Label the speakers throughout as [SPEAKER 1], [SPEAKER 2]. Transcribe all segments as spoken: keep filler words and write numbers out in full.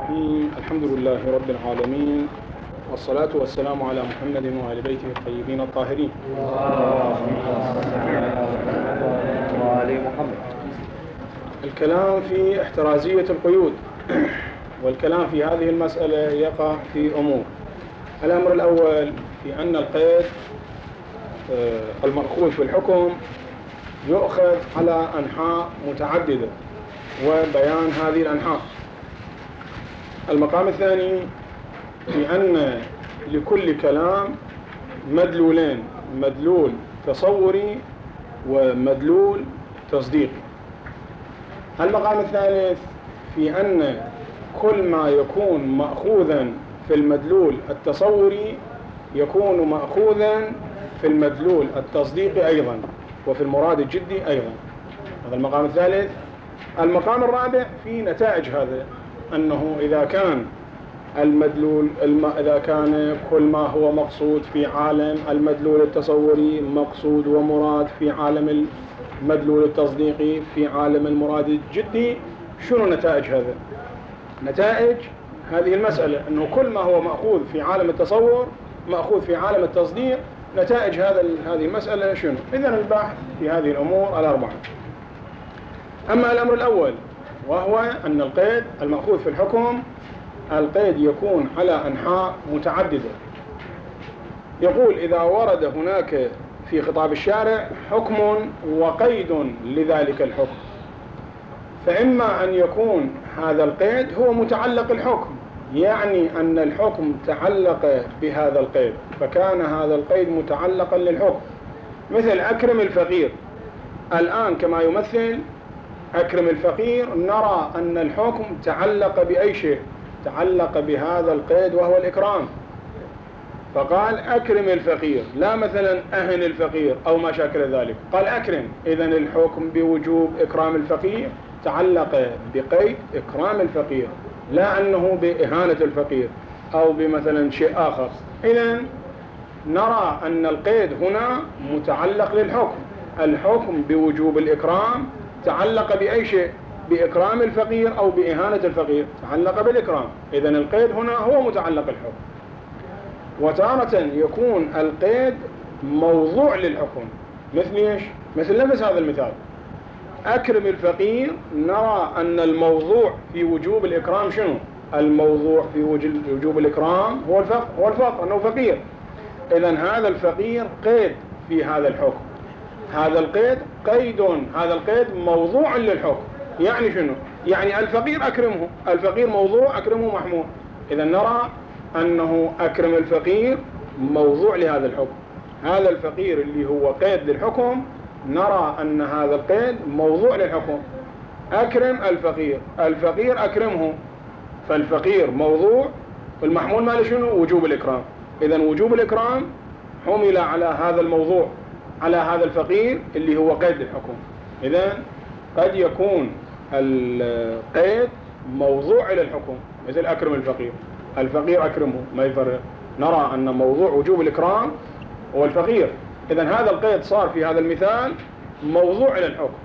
[SPEAKER 1] الرحيم. الحمد لله رب العالمين، والصلاة والسلام على محمد وآل بيته الطيبين الطاهرين. الكلام في احترازية القيود، والكلام في هذه المسألة يقع في أمور. الأمر الأول في أن القيد المأخوذ في الحكم يؤخذ على أنحاء متعددة وبيان هذه الأنحاء. المقام الثاني في أن لكل كلام مدلولين، مدلول تصوري ومدلول تصديقي. المقام الثالث في أن كل ما يكون مأخوذا في المدلول التصوري يكون مأخوذا في المدلول التصديقي أيضا، وفي المراد الجدي أيضا. هذا المقام الثالث. المقام الرابع في نتائج هذا، أنه إذا كان المدلول الم... إذا كان كل ما هو مقصود في عالم المدلول التصوري مقصود ومراد في عالم المدلول التصديقي في عالم المراد الجدي، شنو نتائج هذا؟ نتائج هذه المسألة أنه كل ما هو مأخوذ في عالم التصور مأخوذ في عالم التصديق. نتائج هذا هذه المسألة شنو؟ إذن البحث في هذه الأمور الأربعة. أما الأمر الأول وهو أن القيد المأخوذ في الحكم، القيد يكون على أنحاء متعددة. يقول إذا ورد هناك في خطاب الشارع حكم وقيد لذلك الحكم، فإما أن يكون هذا القيد هو متعلق الحكم، يعني أن الحكم تعلق بهذا القيد فكان هذا القيد متعلقا للحكم، مثل أكرم الفقير. الآن كما يمثل أكرم الفقير نرى أن الحكم تعلق بأي شيء، تعلق بهذا القيد وهو الإكرام، فقال أكرم الفقير، لا مثلا أهن الفقير أو ما شاكل ذلك، قال أكرم. إذن الحكم بوجوب إكرام الفقير تعلق بقيد إكرام الفقير، لا أنه بإهانة الفقير أو بمثلا شيء آخر. إذن نرى أن القيد هنا متعلق للحكم، الحكم بوجوب الإكرام تعلق بأي شيء، بإكرام الفقير أو بإهانة الفقير، تعلق بالإكرام. إذن القيد هنا هو متعلق الحكم. وتارة يكون القيد موضوع للحكم، مثل إيش؟ مثل نفس هذا المثال أكرم الفقير، نرى أن الموضوع في وجوب الإكرام شنو؟ الموضوع في وجوب الإكرام هو الفقر، هو الفقر أنه فقير. إذن هذا الفقير قيد في هذا الحكم، هذا القيد قيد، هذا القيد موضوع للحكم. يعني شنو؟ يعني الفقير أكرمه، الفقير موضوع أكرمه محمول. إذن نرى أنه أكرم الفقير موضوع لهذا الحكم، هذا الفقير اللي هو قيد للحكم نرى أن هذا القيد موضوع للحكم. أكرم الفقير، الفقير أكرمه، فالفقير موضوع، والمحمول ماله شنو؟ وجوب الإكرام. إذن وجوب الإكرام حمل على هذا الموضوع، على هذا الفقير اللي هو قيد للحكم. إذن قد يكون القيد موضوع إلى الحكم، مثل أكرم الفقير، الفقير أكرمه ما يفرق، نرى أن موضوع وجوب الإكرام هو الفقير. إذن هذا القيد صار في هذا المثال موضوع إلى الحكم.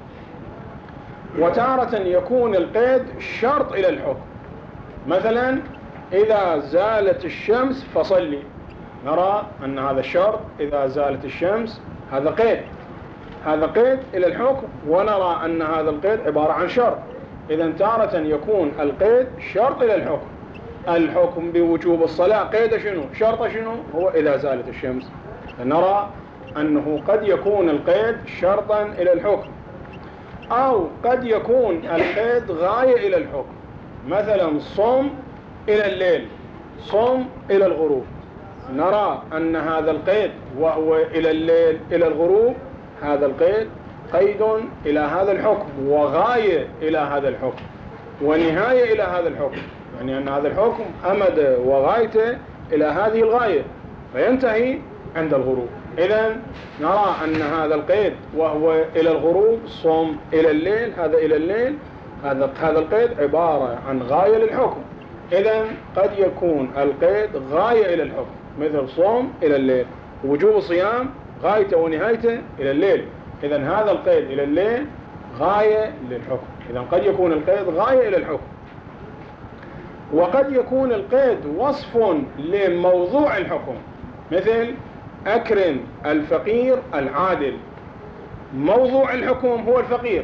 [SPEAKER 1] وتارة يكون القيد شرط إلى الحكم، مثلا إذا زالت الشمس فصلي، نرى أن هذا الشرط إذا زالت الشمس هذا قيد، هذا قيد إلى الحكم، ونرى أن هذا القيد عبارة عن شرط. إذن تارة يكون القيد شرط إلى الحكم، الحكم بوجوب الصلاة قيد شنو؟ شرط شنو؟ هو إذا زالت الشمس. نرى أنه قد يكون القيد شرطا إلى الحكم، أو قد يكون القيد غاية إلى الحكم، مثلا صوم إلى الليل، صوم إلى الغروب، نرى أن هذا القيد وهو إلى الليل إلى الغروب، هذا القيد قيد إلى هذا الحكم وغاية إلى هذا الحكم ونهاية إلى هذا الحكم، يعني أن هذا الحكم أمد وغايته إلى هذه الغاية فينتهي عند الغروب. إذن نرى أن هذا القيد وهو إلى الغروب، صوم إلى الليل، هذا إلى الليل، هذا هذا القيد عبارة عن غاية للحكم. إذن قد يكون القيد غاية إلى الحكم، مثل صوم إلى الليل، وجوب الصيام غايته ونهايته إلى الليل. إذن هذا القيد إلى الليل غاية للحكم. إذن قد يكون القيد غاية إلى الحكم. وقد يكون القيد وصف لموضوع الحكم، مثل أكرم الفقير العادل، موضوع الحكم هو الفقير،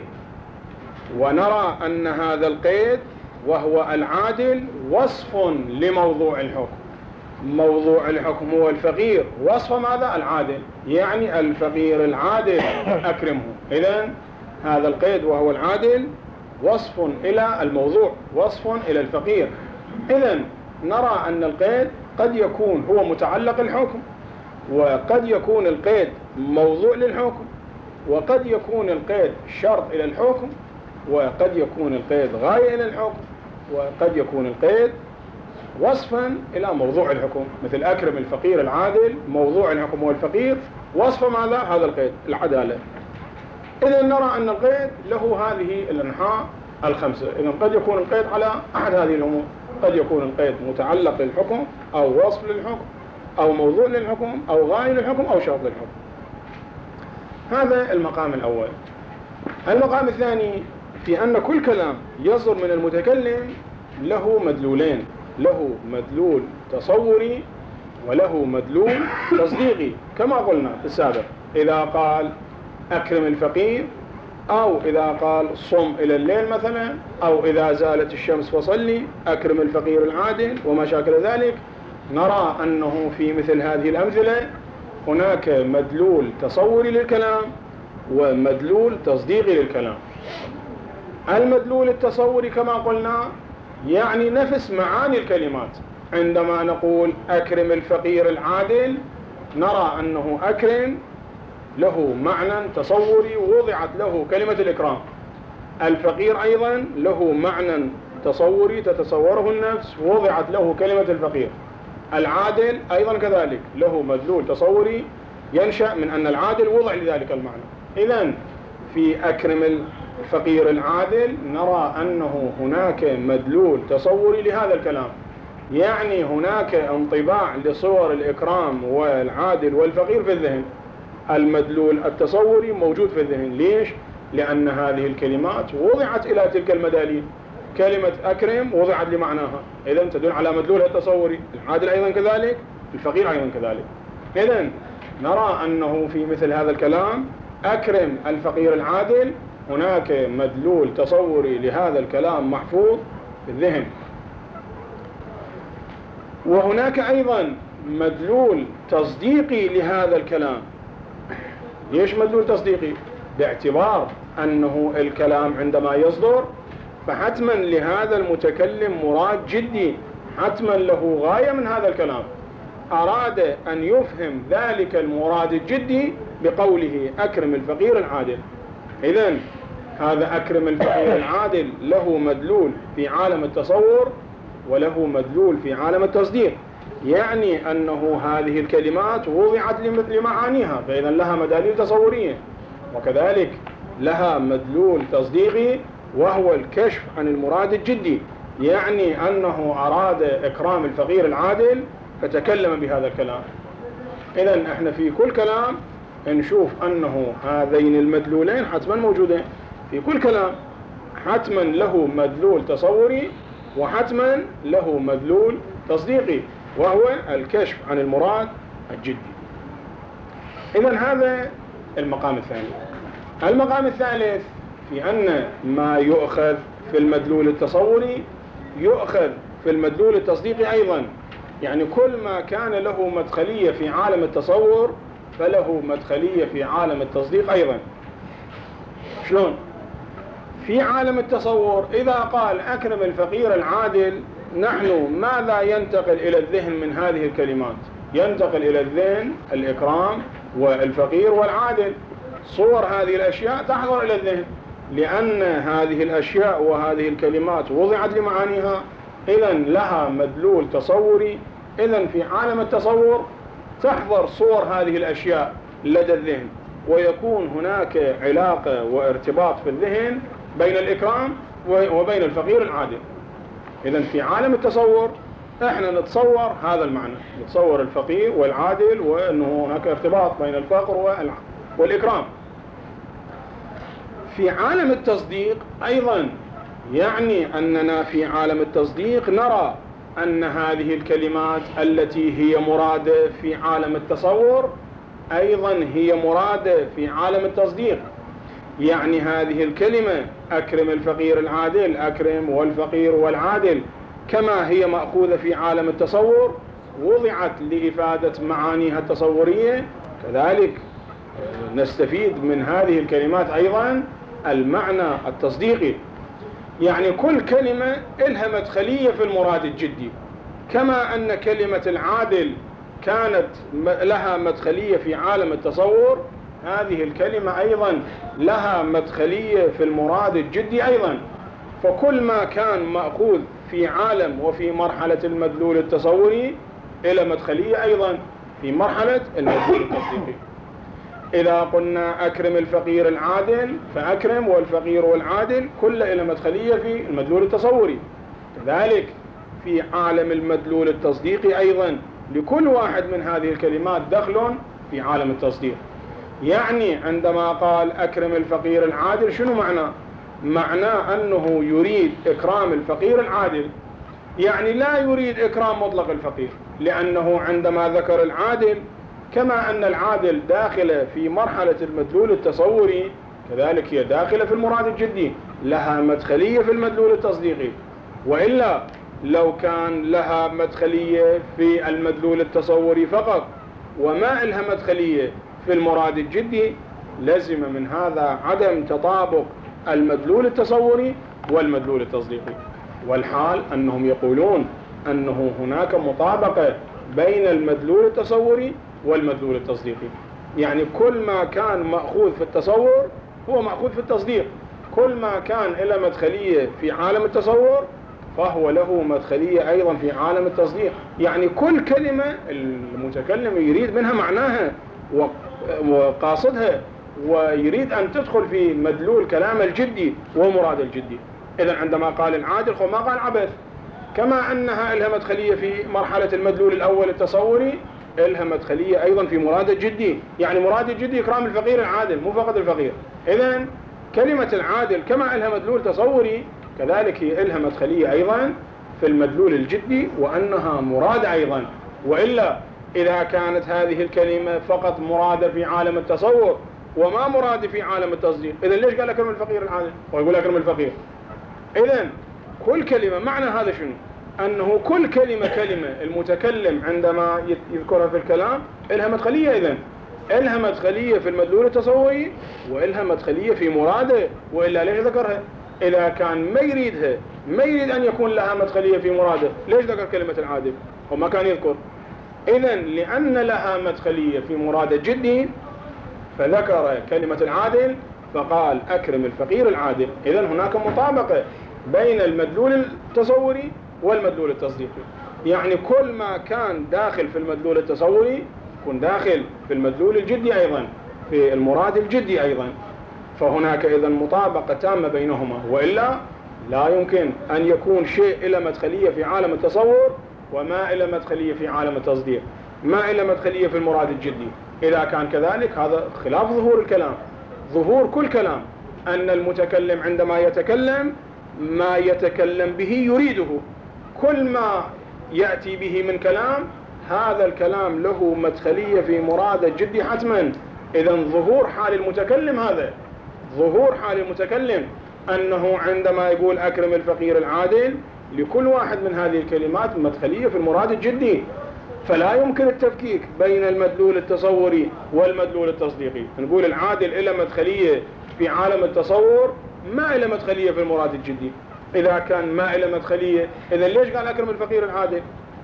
[SPEAKER 1] ونرى أن هذا القيد وهو العادل وصف لموضوع الحكم. موضوع الحكم هو الفقير، وصف ماذا؟ العادل، يعني الفقير العادل أكرمه. إذن هذا القيد وهو العادل وصف إلى الموضوع، وصف إلى الفقير. إذن نرى أن القيد قد يكون هو متعلق الحكم، وقد يكون القيد موضوع للحكم، وقد يكون القيد شرط إلى الحكم، وقد يكون القيد غاية إلى الحكم، وقد يكون القيد وصفا إلى موضوع الحكم، مثل أكرم الفقير العادل، موضوع الحكم هو الفقير، وصف ماذا؟ هذا القيد العدالة. إذا نرى أن القيد له هذه الأنحاء الخمسة. إذا قد يكون القيد على أحد هذه الأمور، قد يكون القيد متعلق للحكم، أو وصف للحكم، أو موضوع للحكم، أو غاية للحكم، أو شرط للحكم. هذا المقام الأول. المقام الثاني في أن كل كلام يصدر من المتكلم له مدلولين، له مدلول تصوري وله مدلول تصديقي، كما قلنا في السابق. إذا قال أكرم الفقير، أو إذا قال صم إلى الليل مثلا، أو إذا زالت الشمس فصلي، أكرم الفقير العادل، وما شاكل ذلك، نرى أنه في مثل هذه الأمثلة هناك مدلول تصوري للكلام ومدلول تصديقي للكلام. المدلول التصوري كما قلنا يعني نفس معاني الكلمات. عندما نقول أكرم الفقير العادل، نرى أنه أكرم له معنى تصوري ووضعت له كلمة الإكرام. الفقير أيضا له معنى تصوري تتصوره النفس ووضعت له كلمة الفقير. العادل أيضا كذلك له مدلول تصوري ينشأ من أن العادل وضع لذلك المعنى. إذن في أكرم الفقير العادل نرى أنه هناك مدلول تصوري لهذا الكلام، يعني هناك انطباع لصور الإكرام والعادل والفقير في الذهن. المدلول التصوري موجود في الذهن. ليش؟ لأن هذه الكلمات وضعت إلى تلك المداليل. كلمة أكرم وضعت لمعناها، إذن تدل على مدلولها التصوري. العادل أيضا كذلك، الفقير أيضا كذلك. إذن نرى أنه في مثل هذا الكلام أكرم الفقير العادل هناك مدلول تصوري لهذا الكلام محفوظ في الذهن. وهناك أيضا مدلول تصديقي لهذا الكلام. ليش مدلول تصديقي؟ باعتبار أنه الكلام عندما يصدر فحتما لهذا المتكلم مراد جدي، حتما له غاية من هذا الكلام، أراد أن يفهم ذلك المراد الجدي بقوله أكرم الفقير العادل. إذن هذا أكرم الفقير العادل له مدلول في عالم التصور وله مدلول في عالم التصديق، يعني أنه هذه الكلمات وضعت لمعانيها، فإذا لها مداليل تصورية، وكذلك لها مدلول تصديقي وهو الكشف عن المراد الجدي، يعني أنه أراد إكرام الفقير العادل فتكلم بهذا الكلام. إذن احنا في كل كلام نشوف أنه هذين المدلولين حتما موجودين في كل كلام، حتما له مدلول تصوري وحتما له مدلول تصديقي وهو الكشف عن المراد الجدي. إذن هذا المقام الثاني. المقام الثالث في أن ما يؤخذ في المدلول التصوري يؤخذ في المدلول التصديقي أيضا، يعني كل ما كان له مدخلية في عالم التصور فله مدخلية في عالم التصديق أيضا. شلون؟ في عالم التصور إذا قال أكرم الفقير العادل، نحن ماذا ينتقل إلى الذهن من هذه الكلمات؟ ينتقل إلى الذهن الإكرام والفقير والعادل. صور هذه الأشياء تحضر إلى الذهن لأن هذه الأشياء وهذه الكلمات وضعت لمعانيها، إذن لها مدلول تصوري. إذن في عالم التصور تحضر صور هذه الأشياء لدى الذهن، ويكون هناك علاقة وارتباط في الذهن بين الإكرام وبين الفقير العادل. إذن في عالم التصور احنا نتصور هذا المعنى، نتصور الفقير والعادل وأنه هناك ارتباط بين الفقر والإكرام. في عالم التصديق أيضا يعني أننا في عالم التصديق نرى أن هذه الكلمات التي هي مرادة في عالم التصور أيضا هي مرادة في عالم التصديق. يعني هذه الكلمة أكرم الفقير العادل، أكرم والفقير والعادل، كما هي مأخوذة في عالم التصور وضعت لإفادة معانيها التصورية، كذلك نستفيد من هذه الكلمات أيضا المعنى التصديقي. يعني كل كلمة لها مدخلية في المراد الجدي، كما أن كلمة العادل كانت لها مدخلية في عالم التصور، هذه الكلمة أيضا لها مدخلية في المراد الجدي أيضا. فكل ما كان مأخوذ في عالم وفي مرحلة المدلول التصوري إلى مدخلية أيضا في مرحلة المدلول التصديقي. إذا قلنا أكرم الفقير العادل فأكرم والفقير والعادل كل إلى مدخلية في المدلول التصوري، كذلك في عالم المدلول التصديقي أيضا لكل واحد من هذه الكلمات دخل في عالم التصديق. يعني عندما قال أكرم الفقير العادل شنو معنى؟ معناه أنه يريد إكرام الفقير العادل، يعني لا يريد إكرام مطلق الفقير، لأنه عندما ذكر العادل كما أن العادل داخلة في مرحلة المدلول التصوري كذلك هي داخلة في المراد الجدي، لها مدخلية في المدلول التصديقي. وإلا لو كان لها مدخلية في المدلول التصوري فقط وما لها مدخلية في المراد الجدي لزم من هذا عدم تطابق المدلول التصوري والمدلول التصديقي. والحال أنهم يقولون أنه هناك مطابقة بين المدلول التصوري والمدلول التصديقي، يعني كل ما كان مأخوذ في التصور هو مأخوذ في التصديق، كل ما كان له مدخلية في عالم التصور فهو له مدخلية أيضا في عالم التصديق. يعني كل كلمة المتكلم يريد منها معناها وقاصدها ويريد أن تدخل في مدلول كلام الجدي ومراد الجدي. إذن عندما قال العادل هو ما قال عبث، كما أنها لها مدخلية في مرحلة المدلول الأول التصوري لها مدخلية أيضا في مراد الجدي. يعني مراد الجدي إكرام الفقير العادل مو فقط الفقير. إذن كلمة العادل كما لها مدلول تصوري كذلك هي لها مدخلية أيضا في المدلول الجدي وأنها مراد أيضا. وإلا إذا كانت هذه الكلمة فقط مرادة في عالم التصور وما مراد في عالم التصديق، إذن ليش قال أكرم الفقير العادل ويقول أكرم الفقير؟ إذن كل كلمة معنى هذا شنو؟ أنه كل كلمة كلمة المتكلم عندما يذكرها في الكلام إلها مدخلية، إذن إلها مدخلية في المدلول التصوري وإلها مدخلية في مراده. وإلا ليش ذكرها؟ إذا كان ما يريدها ما يريد أن يكون لها مدخلية في مراده ليش ذكر كلمة العادل وما كان يذكر؟ إذن لأن لها مدخلية في مراد الجدي فذكر كلمة العادل فقال أكرم الفقير العادل. إذن هناك مطابقة بين المدلول التصوري والمدلول التصديقي، يعني كل ما كان داخل في المدلول التصوري يكون داخل في المدلول الجدي أيضا في المراد الجدي أيضا. فهناك إذن مطابقة تامة بينهما، وإلا لا يمكن أن يكون شيء إلى مدخلية في عالم التصور وما إلى مدخلية في عالم التصديق، ما إلى مدخلية في المراد الجدي. إذا كان كذلك هذا خلاف ظهور الكلام. ظهور كل كلام أن المتكلم عندما يتكلم ما يتكلم به يريده، كل ما يأتي به من كلام هذا الكلام له مدخلية في مراد الجدي حتما. إذن ظهور حال المتكلم هذا ظهور حال المتكلم أنه عندما يقول أكرم الفقير العادل لكل واحد من هذه الكلمات مدخلية في المراد الجدي، فلا يمكن التفكيك بين المدلول التصوري والمدلول التصديقي. نقول العادل إلى مدخلية في عالم التصور ما إلى مدخلية في المراد الجدي. إذا كان ما إلى مدخلية إذن ليش قال أكرم الفقير العادل؟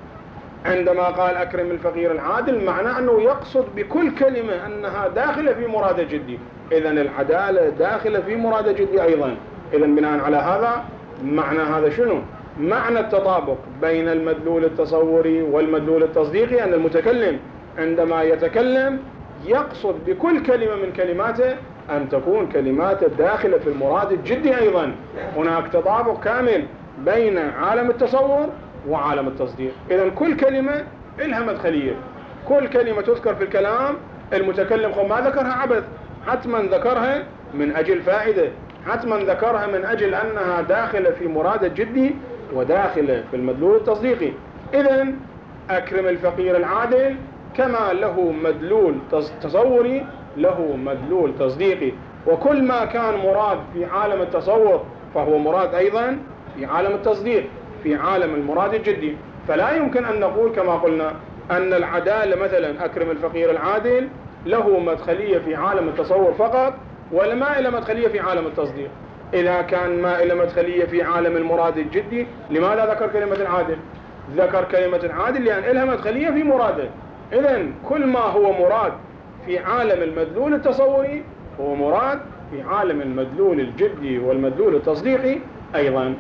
[SPEAKER 1] عندما قال أكرم الفقير العادل معناه أنه يقصد بكل كلمة أنها داخلة في مراد الجدي. إذن العدالة داخلة في مراد الجدي أيضا. إذن بناء على هذا معنى هذا شنو؟ معنى التطابق بين المدلول التصوري والمدلول التصديقي أن المتكلم عندما يتكلم يقصد بكل كلمة من كلماته أن تكون كلماته داخلة في المراد الجدي أيضا. هناك تطابق كامل بين عالم التصور وعالم التصديق. إذن كل كلمة إلها مدخلية، كل كلمة تذكر في الكلام المتكلم ما ذكرها عبث، حتما ذكرها من أجل فائدة، حتما ذكرها من أجل أنها داخلة في مراد الجدي وداخلة في المدلول التصديقي. إذن أكرم الفقير العادل كما له مدلول تصوري له مدلول تصديقي، وكل ما كان مراد في عالم التصور فهو مراد أيضا في عالم التصديق، في عالم المراد الجدي. فلا يمكن أن نقول كما قلنا أن العدالة مثلا أكرم الفقير العادل له مدخلية في عالم التصور فقط ولا ما إلى مدخلية في عالم التصديق. إذا كان ما إلى مدخلية في عالم المراد الجدي لماذا ذكر كلمة العادل؟ ذكر كلمة العادل لأن إلها مدخلية في مراده. إذن كل ما هو مراد في عالم المدلول التصوري هو مراد في عالم المدلول الجدي والمدلول التصديقي أيضا.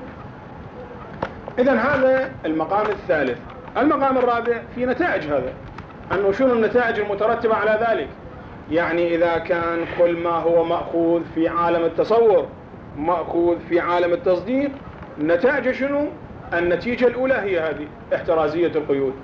[SPEAKER 1] إذن هذا المقام الثالث. المقام الرابع في نتائج هذا، أنه شنو النتائج المترتبة على ذلك. يعني إذا كان كل ما هو مأخوذ في عالم التصور مأخوذ في عالم التصديق، النتائج شنو؟ النتيجة الأولى هي هذه احترازية القيود،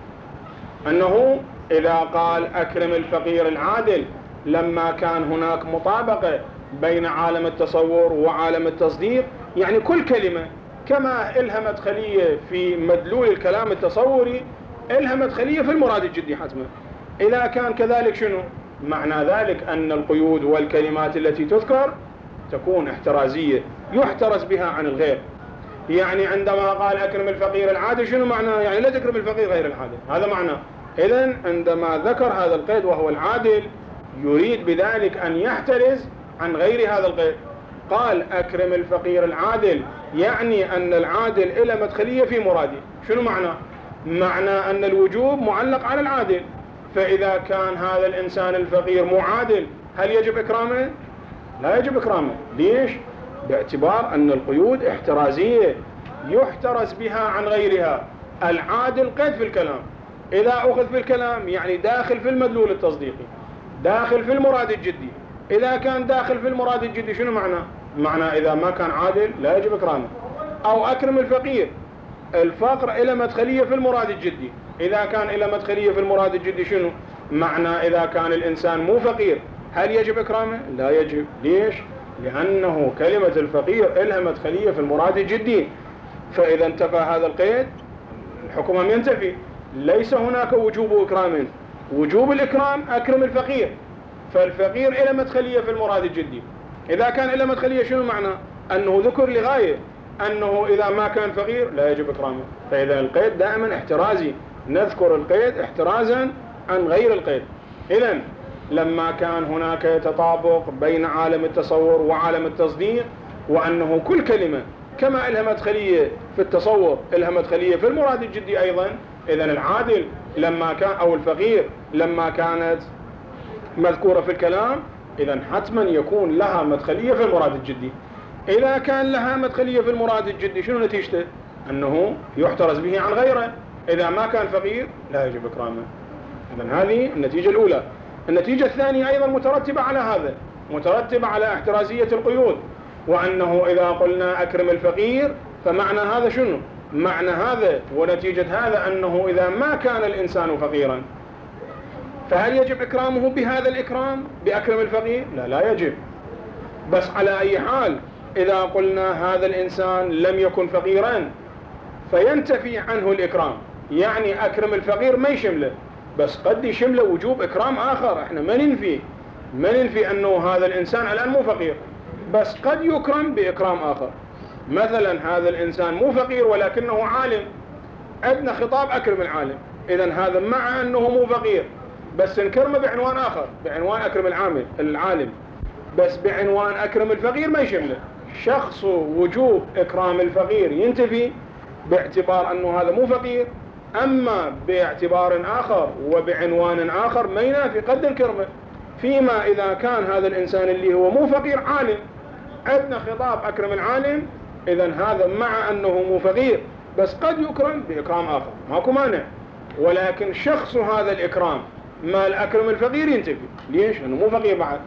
[SPEAKER 1] أنه إذا قال أكرم الفقير العادل لما كان هناك مطابقة بين عالم التصور وعالم التصديق، يعني كل كلمة كما إلها مدخلية في مدلول الكلام التصوري إلها مدخلية في المراد الجدي حتما. إذا كان كذلك شنو؟ معنى ذلك أن القيود والكلمات التي تذكر تكون احترازية يحترز بها عن الغير. يعني عندما قال أكرم الفقير العادل شنو معناه؟ يعني لا تكرم الفقير غير العادل، هذا معناه. إذن عندما ذكر هذا القيد وهو العادل يريد بذلك أن يحترز عن غير هذا القيد. قال أكرم الفقير العادل يعني أن العادل إلى مدخلية في مرادي. شنو معناه؟ معنى أن الوجوب معلق على العادل، فإذا كان هذا الإنسان الفقير معادل هل يجب إكرامه؟ لا يجب إكرامه. ليش؟ باعتبار أن القيود احترازية يحترز بها عن غيرها. العادل قيد في الكلام، إذا أخذ في الكلام يعني داخل في المدلول التصديقي، داخل في المراد الجدي. إذا كان داخل في المراد الجدي شنو معنى؟ معنى إذا ما كان عادل لا يجب إكرامه. أو أكرم الفقير، الفقر إلى مدخلية في المراد الجدي، إذا كان إلى مدخلية في المراد الجدي شنو؟ معنى إذا كان الإنسان مو فقير هل يجب إكرامه؟ لا يجب. ليش؟ لأنه كلمة الفقير إلها مدخلية في المراد الجدي. فإذا انتفى هذا القيد الحكم هم ينتفي، ليس هناك وجوب إكرام. وجوب الإكرام أكرم الفقير، فالفقير إلى مدخلية في المراد الجدي. إذا كان إلى مدخلية شنو معنى؟ أنه ذكر لغاية أنه إذا ما كان فقير لا يجب إكرامه. فإذا القيد دائما احترازي، نذكر القيد احترازا عن غير القيد. إذن لما كان هناك تطابق بين عالم التصور وعالم التصديق، وأنه كل كلمة كما إلها مدخلية في التصور إلها مدخلية في المراد الجدي أيضا، إذن العادل لما كان أو الفقير لما كانت مذكورة في الكلام إذن حتما يكون لها مدخلية في المراد الجدي. إذا كان لها مدخلية في المراد الجدي شنو نتيجته؟ أنه يحترز به عن غيره. إذا ما كان فقير لا يجب إكرامه. إذن هذه النتيجة الأولى. النتيجة الثانية أيضا مترتبة على هذا، مترتبة على احترازية القيود، وأنه إذا قلنا أكرم الفقير فمعنى هذا شنو؟ معنى هذا ونتيجة هذا أنه إذا ما كان الإنسان فقيرا فهل يجب إكرامه بهذا الإكرام بأكرم الفقير؟ لا لا يجب. بس على أي حال إذا قلنا هذا الإنسان لم يكن فقيرا فينتفي عنه الإكرام، يعني أكرم الفقير ما يشمله، بس قد يشمله وجوب إكرام آخر. إحنا ما ننفي ما ننفي أنه هذا الإنسان الآن مو فقير، بس قد يكرم بإكرام آخر. مثلا هذا الإنسان مو فقير ولكنه عالم، عندنا خطاب أكرم العالم. إذن هذا مع أنه مو فقير بس نكرمه بعنوان آخر، بعنوان أكرم العامل العالم، بس بعنوان أكرم الفقير ما يشمله. شخص وجوب إكرام الفقير ينتفي باعتبار أنه هذا مو فقير، أما باعتبار آخر وبعنوان آخر ما ينافي قد نكرمه. فيما إذا كان هذا الإنسان اللي هو مو فقير عالم، عندنا خطاب أكرم العالم، إذن هذا مع أنه مو فقير بس قد يكرم بإكرام آخر، ماكو مانع. ولكن شخص هذا الإكرام ما الأكرم الفقير ينتفي. ليش؟ لأنه مو فقير بعد.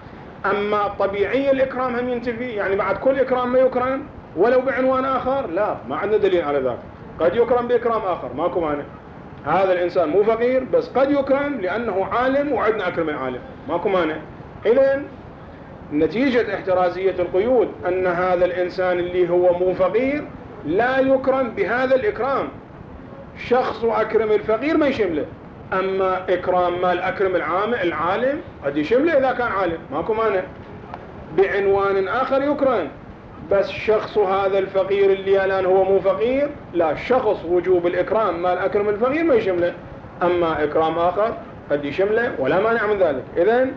[SPEAKER 1] أما طبيعي الإكرام هم ينتفي، يعني بعد كل إكرام ما يكرم ولو بعنوان آخر، لا ما عندنا دليل على ذلك. قد يكرم بإكرام آخر، ماكو مانع. هذا الإنسان مو فقير بس قد يكرم لأنه عالم وعندنا أكرم العالم، ماكو مانع. إذن نتيجة احترازية القيود أن هذا الإنسان اللي هو مو فقير لا يكرم بهذا الإكرام. شخص أكرم الفقير ما يشمله، أما إكرام مال أكرم العالم قد يشمله إذا كان عالم، ماكو مانع بعنوان آخر يكرم. بس شخص هذا الفقير اللي الآن هو مو فقير لا، شخص وجوب الإكرام مال أكرم الفقير ما يشمله، أما إكرام آخر قد يشمله ولا مانع من ذلك. إذن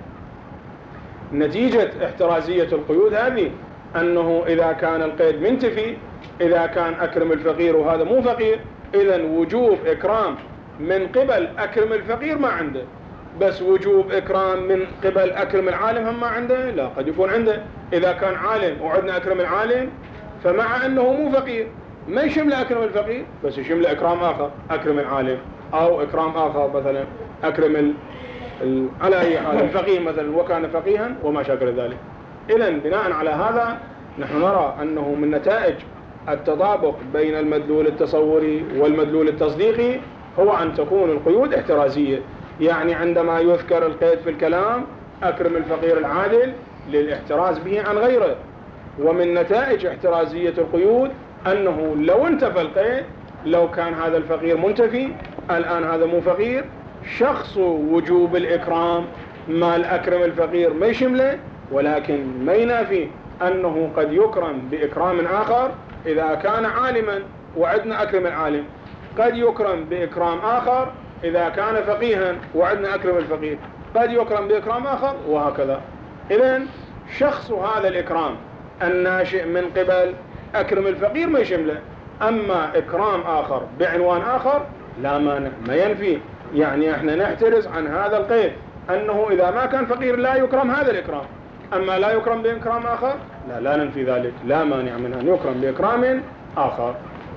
[SPEAKER 1] نتيجة احترازية القيود هذه أنه إذا كان القيد منتفي، إذا كان أكرم الفقير وهذا مو فقير، إذن وجوب إكرام من قبل أكرم الفقير ما عنده، بس وجوب إكرام من قبل أكرم العالم هم ما عنده، لا قد يكون عنده. إذا كان عالم وعندنا أكرم العالم فمع أنه مو فقير ما يشمل أكرم الفقير، بس يشمل إكرام آخر أكرم العالم، أو إكرام آخر مثلا أكرم ال... ال... على أي حال الفقيه مثلا وكان فقيها وما شاكل ذلك. إذن بناء على هذا نحن نرى أنه من نتائج التطابق بين المدلول التصوري والمدلول التصديقي هو أن تكون القيود احترازية. يعني عندما يذكر القيد في الكلام أكرم الفقير العادل للاحتراز به عن غيره. ومن نتائج احترازية القيود أنه لو انتفى القيد، لو كان هذا الفقير منتفي الآن هذا مو فقير، شخص وجوب الإكرام مال أكرم الفقير ما يشمله، ولكن ما ينافي أنه قد يكرم بإكرام آخر إذا كان عالما وعدنا أكرم العالم، قد يكرم بإكرام آخر إذا كان فقيها وعدنا أكرم الفقير، قد يكرم بإكرام آخر وهكذا. إذن شخص هذا الإكرام الناشئ من قبل أكرم الفقير ما يشمله، أما إكرام آخر بعنوان آخر لا مانع، ما ينفي. يعني احنا نحترز عن هذا القيد أنه إذا ما كان فقير لا يكرم هذا الإكرام، أما لا يكرم بإكرام آخر لا لا ننفي ذلك، لا مانع من أن يكرم بإكرام آخر.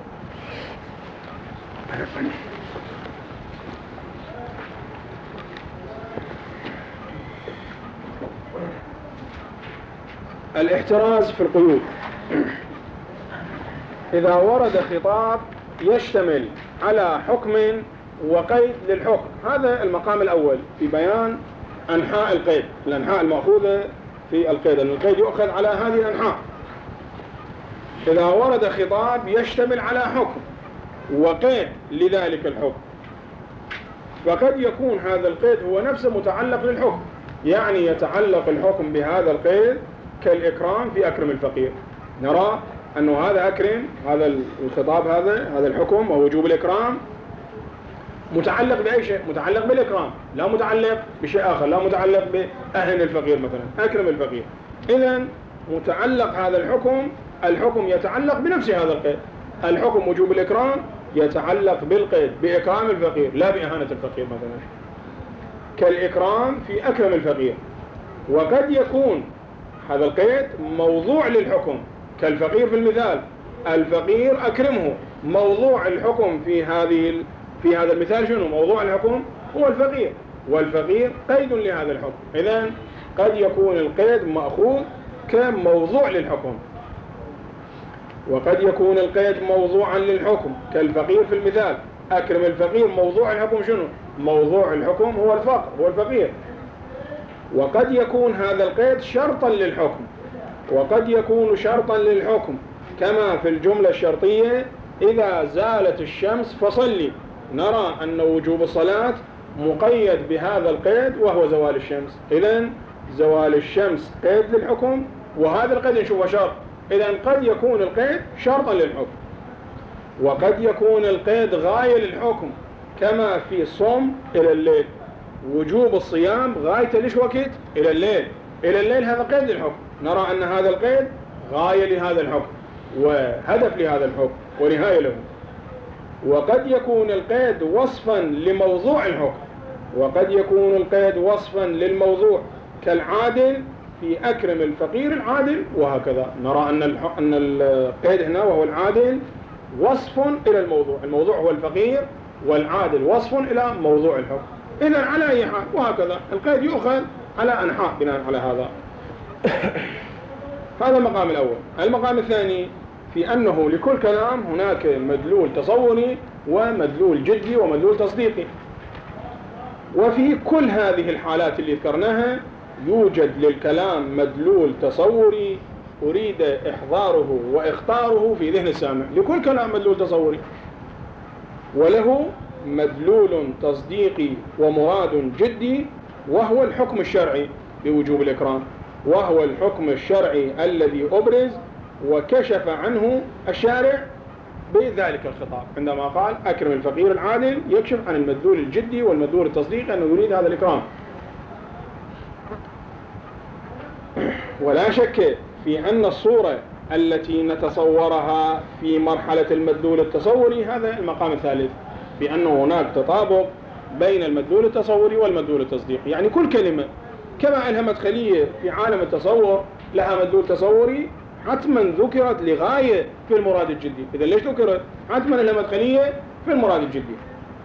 [SPEAKER 1] الاحتراز في القيود. إذا ورد خطاب يشتمل على حكم وقيد للحكم، هذا المقام الأول في بيان أنحاء القيد، الأنحاء المأخوذة في القيد، أن القيد يؤخذ على هذه الأنحاء. إذا ورد خطاب يشتمل على حكم وقيد لذلك الحكم، فقد يكون هذا القيد هو نفسه متعلق للحكم، يعني يتعلق الحكم بهذا القيد كالإكرام في أكرم الفقير. نرى أنه هذا أكرم، هذا الخطاب هذا هذا الحكم ووجوب الإكرام متعلق بأي شيء، متعلق بالإكرام، لا متعلق بشيء آخر، لا متعلق بأهن الفقير مثلا، أكرم الفقير. إذن متعلق هذا الحكم، الحكم يتعلق بنفس هذا القيد، الحكم وجوب الإكرام يتعلق بالقيد بإكرام الفقير لا بأهانة الفقير مثلا، كالإكرام في أكرم الفقير. وقد يكون هذا القيد موضوع للحكم كالفقير في المثال، الفقير أكرمه، موضوع الحكم في هذه في هذا المثال شنو؟ موضوع الحكم هو الفقير، والفقير قيد لهذا الحكم. إذن قد يكون القيد مأخوذ كموضوع للحكم، وقد يكون القيد موضوعا للحكم كالفقير في المثال، أكرم الفقير موضوع الحكم شنو؟ موضوع الحكم هو الفقر، هو الفقير. وقد يكون هذا القيد شرطا للحكم، وقد يكون شرطا للحكم كما في الجملة الشرطية إذا زالت الشمس فصلي. نرى أن وجوب الصلاة مقيد بهذا القيد وهو زوال الشمس. إذن زوال الشمس قيد للحكم، وهذا القيد نشوفه شرط. إذن قد يكون القيد شرطا للحكم، وقد يكون القيد غاية للحكم كما في الصوم إلى الليل، وجوب الصيام غاية ليش وقت؟ إلى الليل، إلى الليل هذا قيد للحكم. نرى أن هذا القيد غاية لهذا الحكم وهدف لهذا الحكم ونهاية له. وقد يكون القيد وصفا لموضوع الحكم، وقد يكون القيد وصفا للموضوع كالعادل في أكرم الفقير العادل، وهكذا. نرى أن أن القيد هنا وهو العادل وصف إلى الموضوع، الموضوع هو الفقير والعادل وصف إلى موضوع الحكم. إذن على أي حال وهكذا القيد يؤخذ على أنحاء بناء على هذا. هذا المقام الأول. المقام الثاني في أنه لكل كلام هناك مدلول تصوري ومدلول جدي ومدلول تصديقي، وفي كل هذه الحالات اللي ذكرناها يوجد للكلام مدلول تصوري أريد إحضاره وإخطاره في ذهن السامع. لكل كلام مدلول تصوري، وله مدلول تصديقي ومراد جدي، وهو الحكم الشرعي بوجوب الإكرام، وهو الحكم الشرعي الذي أبرز وكشف عنه الشارع بذلك الخطاب عندما قال أكرم الفقير العادل، يكشف عن المدلول الجدي والمدلول التصديقي أنه يريد هذا الإكرام. ولا شك في أن الصورة التي نتصورها في مرحلة المدلول التصوري هذا المقام الثالث، بأنه هناك تطابق بين المدلول التصوري والمدلول التصديقي. يعني كل كلمة كما أنها مدخلية في عالم التصور لها مدلول تصوري، حتما ذكرت لغاية في المراد الجدي. إذا ليش ذكرت؟ حتما لها مدخلية في المراد الجدي.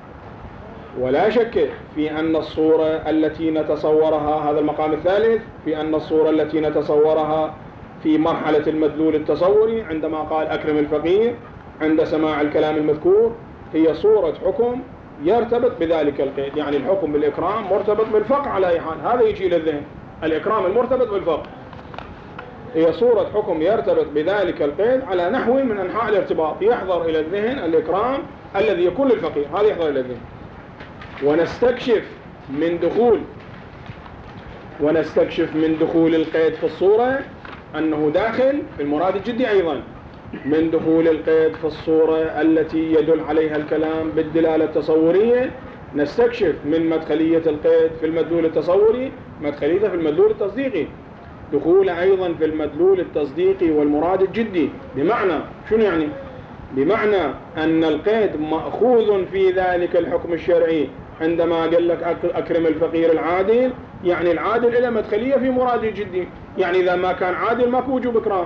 [SPEAKER 1] ولا شك في أن الصورة التي نتصورها، هذا المقام الثالث، في أن الصورة التي نتصورها في مرحلة المدلول التصوري عندما قال أكرم الفقير عند سماع الكلام المذكور هي صورة حكم يرتبط بذلك القيد. يعني الحكم بالإكرام مرتبط بالفقه على أي حال، هذا يجي للذهن، الإكرام المرتبط بالفقه هي صورة حكم يرتبط بذلك القيد على نحو من أنحاء الارتباط، يحضر إلى الذهن الإكرام الذي يكون للفقير، هذا يحضر إلى الذهن. ونستكشف من دخول ونستكشف من دخول القيد في الصورة أنه داخل في المراد الجدي أيضا، من دخول القيد في الصورة التي يدل عليها الكلام بالدلالة التصورية نستكشف من مدخلية القيد في المدلول التصوري مدخليته في المدلول التصديقي، دخول أيضا في المدلول التصديقي والمراد الجدي. بمعنى شنو يعني؟ بمعنى أن القيد مأخوذ في ذلك الحكم الشرعي عندما قال لك أكرم الفقير العادل، يعني العادل إلى مدخلية في مراد الجدي، يعني إذا ما كان عادل ماكو وجوب إكرام.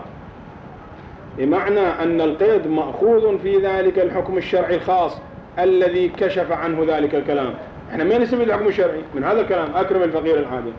[SPEAKER 1] بمعنى أن القيد مأخوذ في ذلك الحكم الشرعي الخاص الذي كشف عنه ذلك الكلام. احنا ما نسمي الحكم الشرعي من هذا الكلام أكرم الفقير العادل.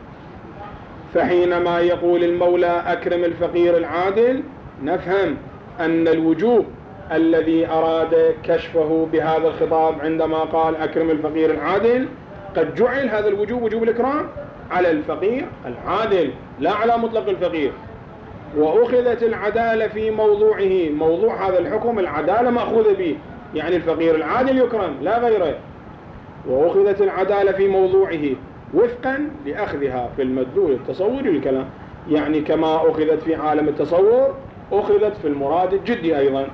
[SPEAKER 1] فحينما يقول المولى أكرم الفقير العادل نفهم أن الوجوب الذي أراد كشفه بهذا الخطاب عندما قال أكرم الفقير العادل قد جعل هذا الوجوب وجوب الإكرام على الفقير العادل لا على مطلق الفقير. وأخذت العدالة في موضوعه، موضوع هذا الحكم العدالة مأخوذة به، يعني الفقير العادل يكرم لا غيره. وأخذت العدالة في موضوعه وفقا لأخذها في المدلول التصوري للكلام، يعني كما أخذت في عالم التصور أخذت في المراد الجدي أيضا.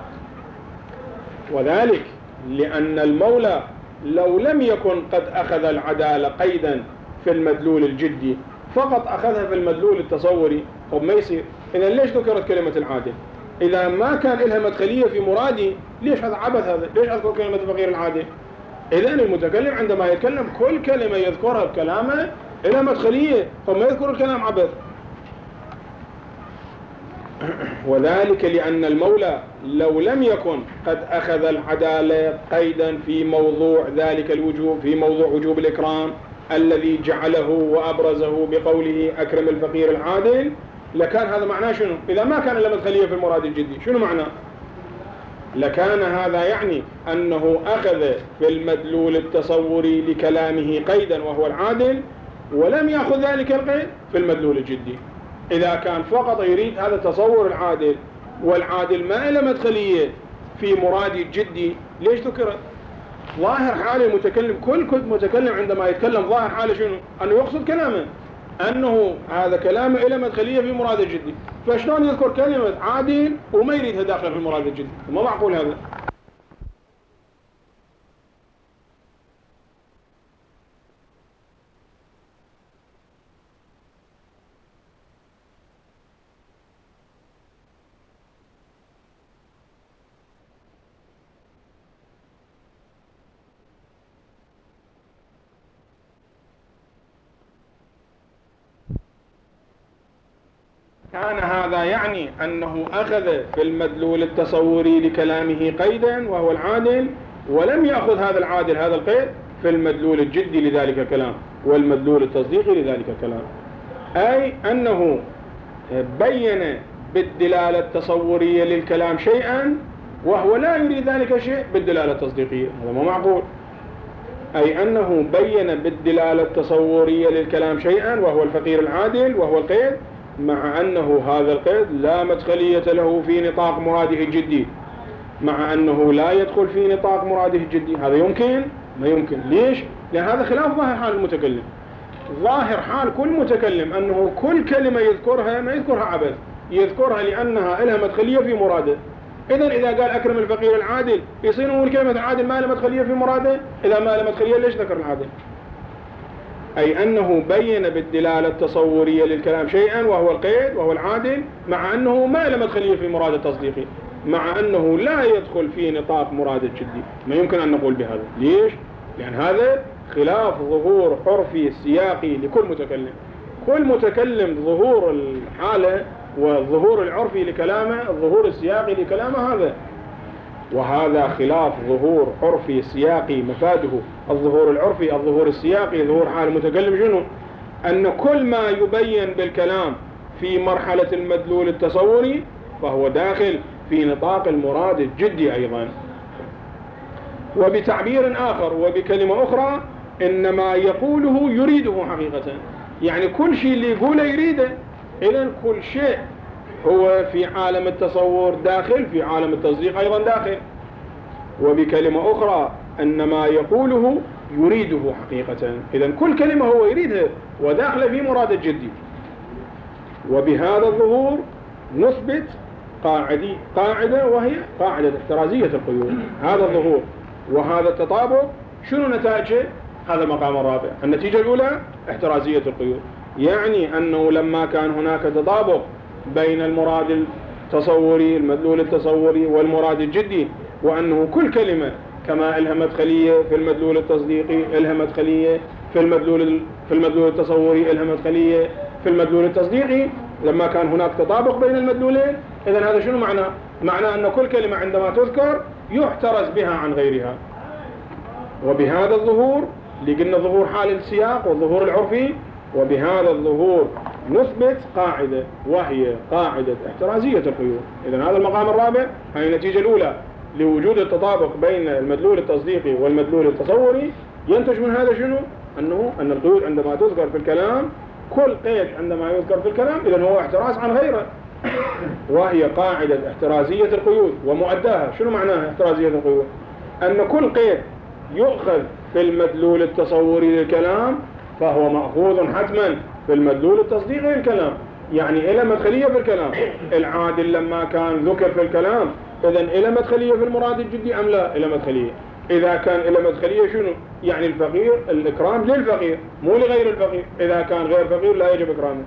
[SPEAKER 1] وذلك لأن المولى لو لم يكن قد أخذ العدالة قيدا في المدلول الجدي فقط أخذها في المدلول التصوري طب ما يصير. إذا ليش ذكرت كلمة العادل؟ إذا ما كان لها مدخلية في مرادي ليش هذا عبث؟ هذا ليش أذكر كلمة الفقير العادل؟ إذا المتكلم عندما يتكلم كل كلمة يذكرها بكلامه لها مدخلية، طب ما يذكر الكلام عبث. وذلك لأن المولى لو لم يكن قد أخذ العدالة قيدا في موضوع ذلك الوجوب، في موضوع وجوب الإكرام الذي جعله وأبرزه بقوله أكرم الفقير العادل، لكان هذا معناه شنو؟ إذا ما كان له مدخلية في المراد الجدي شنو معناه؟ لكان هذا يعني أنه أخذ في المدلول التصوري لكلامه قيدا وهو العادل، ولم يأخذ ذلك القيد في المدلول الجدي. إذا كان فقط يريد هذا التصور العادل والعادل ما له مدخلية في مراد الجدي ليش ذكرت؟ ظاهر حال المتكلم، كل كل متكلم عندما يتكلم ظاهر حاله شنو؟ أنه يقصد كلامه أنه هذا كلامه له مدخلية في مراد الجدي، فشلون يذكر كلمة عادل وما يريدها داخله في المراد الجدي؟ ما معقول هذا. كان هذا يعني أنه أخذ في المدلول التصوري لكلامه قيدا وهو العادل، ولم يأخذ هذا العادل هذا القيد في المدلول الجدي لذلك الكلام والمدلول التصديقي لذلك الكلام، أي أنه بين بالدلالة التصورية للكلام شيئا وهو لا يريد ذلك الشيء بالدلالة التصديقية. هذا مو معقول. أي أنه بين بالدلالة التصورية للكلام شيئا وهو الفقير العادل وهو القيد، مع أنه هذا القيد لا مدخلية له في نطاق مراده الجدي، مع أنه لا يدخل في نطاق مراده الجدي. هذا يمكن؟ ما يمكن. ليش؟ لأن هذا خلاف ظاهر حال المتكلم. ظاهر حال كل متكلم أنه كل كلمة يذكرها ما يذكرها عبث، يذكرها لأنها لها مدخلية في مراده. إذن إذا قال أكرم الفقير العادل يصير هو الكلمة العادل ما لها مدخلية في مراده؟ إذا ما لها مدخلية ليش ذكر العادل؟ أي أنه بين بالدلالة التصورية للكلام شيئا وهو القيد وهو العادل، مع أنه ما له مدخلية في مراد التصديقي، مع أنه لا يدخل في نطاق مراد الجدي. ما يمكن أن نقول بهذا. ليش؟ لأن هذا خلاف ظهور حرفي سياقي لكل متكلم. كل متكلم ظهور الحالة والظهور العرفي لكلامه، الظهور السياقي لكلامه هذا، وهذا خلاف ظهور عرفي سياقي مفاده الظهور العرفي. الظهور السياقي ظهور حال المتكلم شنو؟ أن كل ما يبين بالكلام في مرحلة المدلول التصوري فهو داخل في نطاق المراد الجدي أيضا. وبتعبير آخر وبكلمة أخرى، إنما يقوله يريده حقيقة، يعني كل شيء اللي يقوله يريده. إذن كل شيء هو في عالم التصور داخل، في عالم التصديق أيضا داخل. وبكلمة أخرى إنما يقوله يريده حقيقة، إذن كل كلمة هو يريدها وداخل في مراد الجدي. وبهذا الظهور نثبت قاعدة قاعدة وهي قاعدة احترازية القيود. هذا الظهور وهذا التطابق شنو نتائجه؟ هذا المقام الرابع. النتيجة الأولى احترازية القيود، يعني أنه لما كان هناك تطابق بين المراد التصوري المدلول التصوري والمراد الجدي، وأنه كل كلمة كما إلها مدخلية في المدلول التصديقي إلها مدخلية في المدلول في المدلول التصوري إلها مدخلية في المدلول التصديقي، لما كان هناك تطابق بين المدلولين، إذن هذا شنو معناه؟ معناه أن كل كلمة عندما تذكر يحترز بها عن غيرها. وبهذا الظهور اللي قلنا ظهور حال السياق والظهور العرفي، وبهذا الظهور نثبت قاعدة وهي قاعدة احترازية القيود. إذن هذا المقام الرابع هي النتيجة الأولى لوجود التطابق بين المدلول التصديقي والمدلول التصوري. ينتج من هذا شنو؟ أنه أن القيود عندما تذكر في الكلام، كل قيد عندما يذكر في الكلام إذن هو احتراز عن غيره، وهي قاعدة احترازية القيود. ومؤداها شنو معناها احترازية القيود؟ أن كل قيد يؤخذ في المدلول التصوري للكلام فهو مأخوذ حتما في المدلول التصديقي للكلام، يعني إلى مدخلية في الكلام. العادل لما كان ذكر في الكلام إذن إلى مدخلية في المراد الجدي أم لا؟ إلى مدخلية. إذا كان إلى مدخلية شنو؟ يعني الفقير الإكرام للفقير مو لغير الفقير، إذا كان غير فقير لا يجب إكرامه.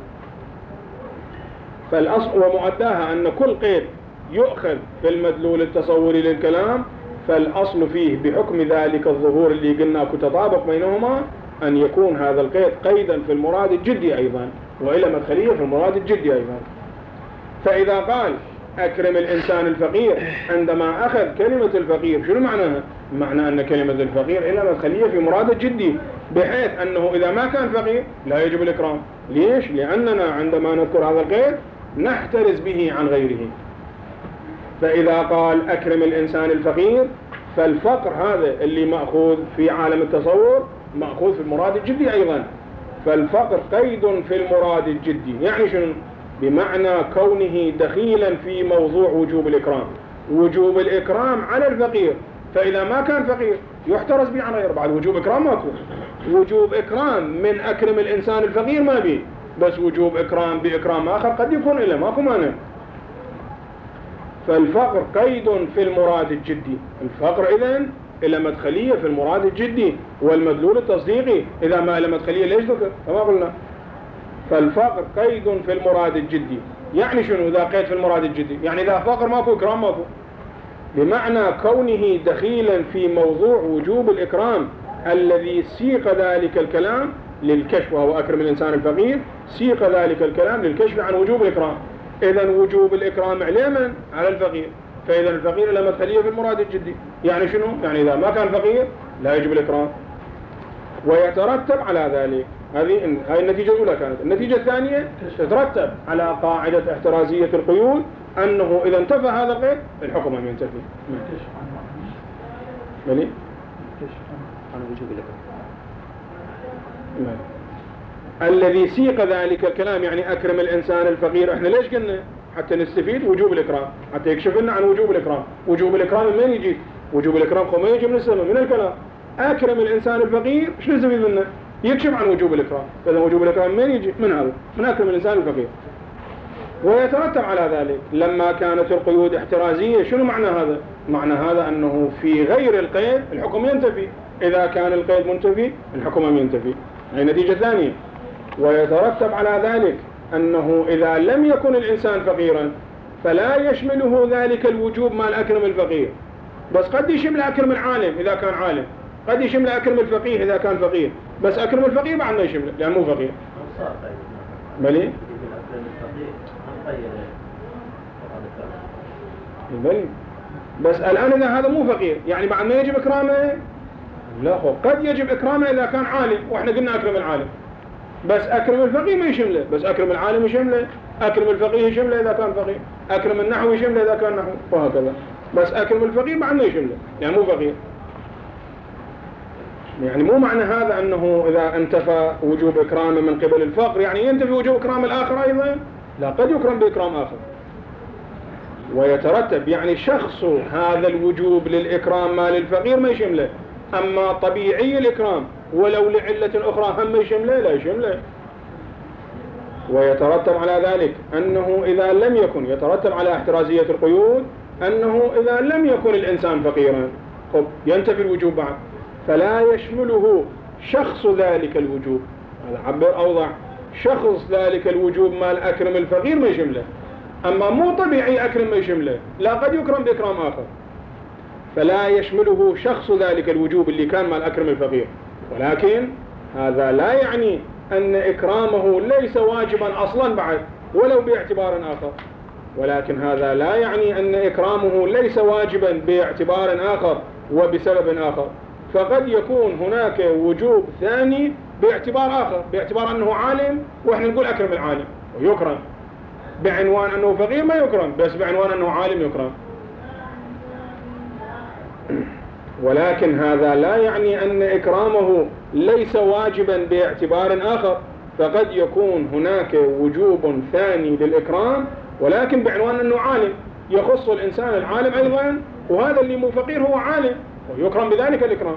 [SPEAKER 1] فالأصل ومؤداها أن كل قيد يؤخذ في المدلول التصوري للكلام فالأصل فيه بحكم ذلك الظهور اللي قلنا كتطابق بينهما أن يكون هذا القيد قيدا في المراد الجدي أيضا وإلى مدخلية في المراد الجدي أيضا. فإذا قال أكرم الإنسان الفقير عندما أخذ كلمة الفقير شنو معناها؟ معنى أن كلمة الفقير إلى مدخلية في مراد الجدي، بحيث أنه إذا ما كان فقير لا يجب الإكرام. ليش؟ لأننا عندما نذكر هذا القيد نحترز به عن غيره. فإذا قال أكرم الإنسان الفقير فالفقر هذا اللي مأخوذ في عالم التصور مأخوذ في المراد الجدي أيضا. فالفقر قيد في المراد الجدي، يعني شنو؟ بمعنى كونه دخيلا في موضوع وجوب الإكرام، وجوب الإكرام على الفقير. فإذا ما كان فقير يحترز به عن غيره. بعد وجوب إكرام ماكو، وجوب إكرام من أكرم الإنسان الفقير ما بيه، بس وجوب إكرام بإكرام آخر قد يكون إلا ماكو مانع. فالفقر قيد في المراد الجدي. الفقر إذن إلى مدخلية في المراد الجدي، والمدلول التصديقي إذا ما إلى مدخلية ليش ذكر؟ كما قلنا. فالفقر قيد في المراد الجدي، يعني شنو إذا قيد في المراد الجدي؟ يعني إذا فقر ماكو إكرام ماكو، بمعنى كونه دخيلا في موضوع وجوب الإكرام الذي سيق ذلك الكلام للكشف، وهو أكرم الإنسان الفقير، سيق ذلك الكلام للكشف عن وجوب الإكرام. إذن وجوب الإكرام على من؟ على الفقير. فإذا الفقير لا مدخلية في المراد الجدي، يعني شنو؟ يعني إذا ما كان فقير لا يجب الإكرام. ويترتب على ذلك، هذه هذه النتيجة الأولى كانت. النتيجة الثانية تترتب على قاعدة احترازية القيود أنه إذا انتفى هذا القيد الحكم لم ينتفي.
[SPEAKER 2] عن وجوب الإكرام.
[SPEAKER 1] الذي سيق ذلك الكلام يعني أكرم الإنسان الفقير، إحنا ليش قلنا؟ حتى نستفيد وجوب الإكرام، حتى يكشف لنا عن وجوب الإكرام. وجوب الإكرام من يجي؟ وجوب الإكرام خو ما يجي من السماء، من الكلام. أكرم الإنسان الفقير، إيش نستفيد منه؟ يكشف عن وجوب الإكرام. إذا وجوب الإكرام من يجي؟ من هذا، من أكرم الإنسان الفقير. ويترتب على ذلك لما كانت القيود احترازية، شنو معنى هذا؟ معنى هذا أنه في غير القيد الحكم ينتفي، إذا كان القيد منتفي الحكم ينتفي. هي نتيجة ثانية. ويترتب على ذلك أنه إذا لم يكن الإنسان فقيرا فلا يشمله ذلك الوجوب مال أكرم الفقير، بس قد يشمل أكرم العالم إذا كان عالم، قد يشمل أكرم الفقيه إذا كان فقير، بس أكرم الفقير بعد ما يشمله لأنه مو فقير. بلي؟ بلي. بس الآن إذا هذا مو فقير يعني بعد ما يجب إكرامه؟ لا، هو قد يجب إكرامه إذا كان عالم، وإحنا قلنا أكرم العالم، بس أكرم الفقيه ما يشمله، بس أكرم العالم يشمله، أكرم الفقيه يشمله إذا كان فقيه، أكرم النحو يشمله إذا كان نحو، وهكذا. بس أكرم الفقيه بعد ما يشمله يعني مو فقير. يعني مو معنى هذا أنه إذا انتفى وجوب إكرامه من قبل الفقر يعني ينتفي وجوب إكرام الآخر أيضا، لا، قد يكرم بإكرام آخر. ويترتب يعني شخص هذا الوجوب للإكرام مال الفقير ما يشمله، أما طبيعي الإكرام ولو لعلة أخرى هم يشمله لا يشمله. ويترتب على ذلك أنه إذا لم يكن، يترتب على احترازية القيود أنه إذا لم يكن الإنسان فقيرا خب ينتفي الوجوب بعد، فلا يشمله شخص ذلك الوجوب. هذا عبر أوضح، شخص ذلك الوجوب مال أكرم الفقير ما يشمله، أما مو طبيعي أكرم ما يشمله، لا، قد يكرم بإكرام آخر، فلا يشمله شخص ذلك الوجوب اللي كان مال أكرم الفقير. ولكن هذا لا يعني أن إكرامه ليس واجبا أصلا بعد ولو باعتبار آخر، ولكن هذا لا يعني أن إكرامه ليس واجبا باعتبار آخر وبسبب آخر، فقد يكون هناك وجوب ثاني باعتبار آخر، باعتبار أنه عالم وإحنا نقول أكرم العالم ويكرم، بعنوان أنه فقير ما يكرم، بس بعنوان أنه عالم يكرم. ولكن هذا لا يعني أن إكرامه ليس واجبا باعتبار آخر، فقد يكون هناك وجوب ثاني للإكرام ولكن بعنوان أنه عالم، يخص الإنسان العالم أيضا، وهذا اللي مو فقير هو عالم ويكرم بذلك الإكرام.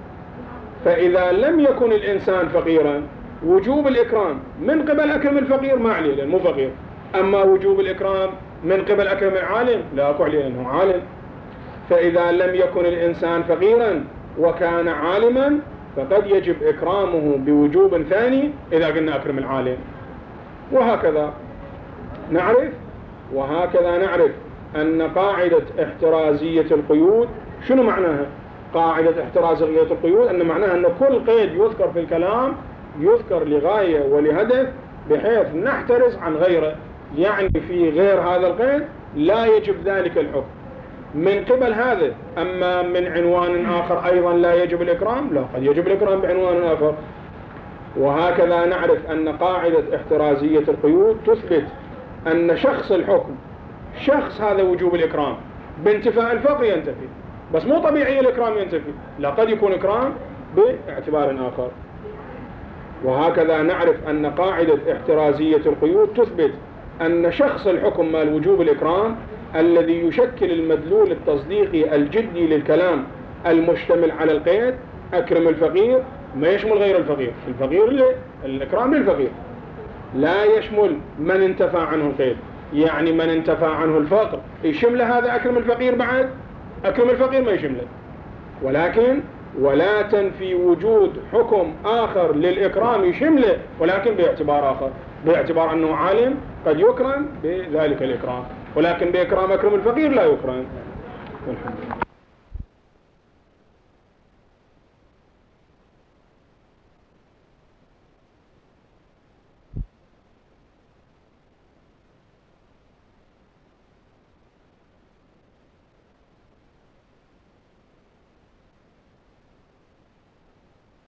[SPEAKER 1] فإذا لم يكن الإنسان فقيرا وجوب الإكرام من قبل أكرم الفقير ما عليه لأنه مو فقير، أما وجوب الإكرام من قبل أكرم العالم لا أقول عليه لأنه عالم. فإذا لم يكن الإنسان فقيرا وكان عالما فقد يجب إكرامه بوجوب ثاني إذا قلنا أكرم العالم. وهكذا نعرف وهكذا نعرف أن قاعدة احترازية القيود شنو معناها؟ قاعدة احترازية القيود أن معناها أن كل قيد يذكر في الكلام يذكر لغاية ولهدف بحيث نحترز عن غيره، يعني في غير هذا القيد لا يجب ذلك الحكم من قبل هذا، أما من عنوان آخر أيضا لا يجب الإكرام، لا، قد يجب الإكرام بعنوان آخر. وهكذا نعرف أن قاعدة احترازية القيود تثبت أن شخص الحكم، شخص هذا وجوب الإكرام بانتفاء الفقر ينتفي، بس مو طبيعي الإكرام ينتفي، لا، قد يكون إكرام باعتبار آخر. وهكذا نعرف أن قاعدة احترازية القيود تثبت أن شخص الحكم مال وجوب الإكرام الذي يشكل المدلول التصديقي الجدي للكلام المشتمل على القيد أكرم الفقير ما يشمل غير الفقير، الفقير اللي الإكرام للفقير، لا يشمل من انتفى عنه القيد، يعني من انتفى عنه الفقر يشمل هذا أكرم الفقير بعد، أكرم الفقير ما يشمله. ولكن ولا تنفي وجود حكم آخر للإكرام يشمله ولكن باعتبار آخر، باعتبار أنه عالم قد يكرم بذلك الإكرام، ولكن بإكرام أكرم الفقير لا يكرم.